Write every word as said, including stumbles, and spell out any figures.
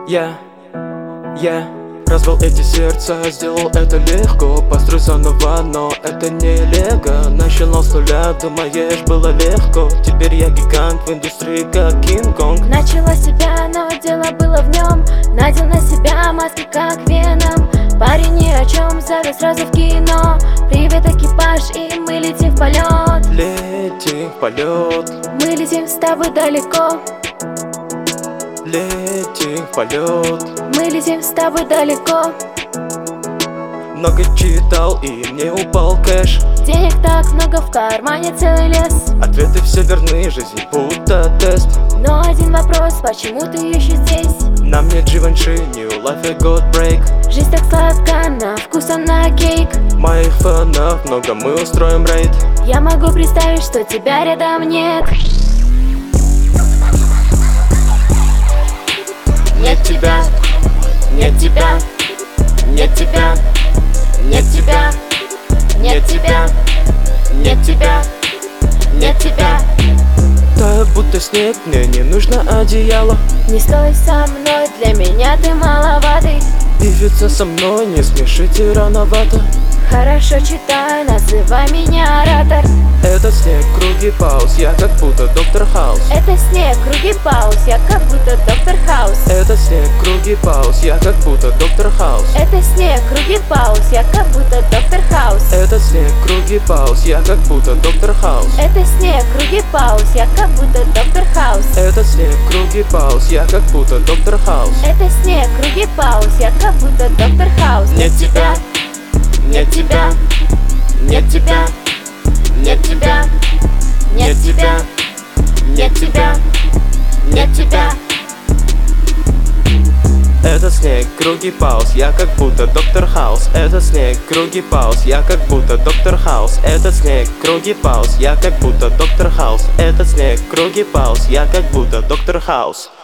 Я, я разбил эти сердца, сделал это легко. Построй заново, но это не лего. Начинал с нуля, думаешь, было легко. Теперь я гигант в индустрии, как Кинг-Конг. Начала с себя, но дело было в нем. Надел на себя маски, как Веном. Парень ни о чем, зовет сразу в кино. Привет, экипаж, и мы летим в полет. Летим в полет. Мы летим с тобой далеко. Летим в полет. Мы летим с тобой далеко. Много читал, и мне упал кэш. Денег так много, в кармане целый лес. Ответы все верны, жизнь будто тест. Но один вопрос, почему ты еще здесь? На мне Givenchy, new life I got break. Жизнь так сладка, на вкус она кейк. Моих фанов много, мы устроим рейд. Я могу представить, что тебя рядом нет. Нет тебя, нет тебя, нет тебя, нет тебя, нет тебя, нет тебя, нет тебя. Таю будто снег, мне не нужно одеяло. Не стой со мной, для меня ты маловатый. Певица со мной, не смешите рановато. Хорошо читай, называй меня оратор. Этот снег, круги, пауз, я как будто доктор Хаус. Это снег, круги, пауз, я как будто доктор Хаус. Это снег, круги, пауз, я как будто доктор Хаус. Это снег, круги, пауз, я как будто доктор Хаус. Это снег, круги, пауз, я как будто доктор Хаус. Это снег, круги, пауз, я как будто доктор Хаус. Это снег, круги, пауз, я как будто доктор Хаус. Это снег, круги, пауз, я как будто доктор Хаус. Нет тебя, нет тебя, нет тебя, нет тебя, нет тебя, нет тебя, нет тебя. Это снег, круги, пауз, я как будто доктор Хаус. Это снег, круги, пауз, я как будто доктор Хаус. Это снег, круги, пауз, я как будто доктор Хаус. Это снег, круги, пауз, я как будто доктор Хаус.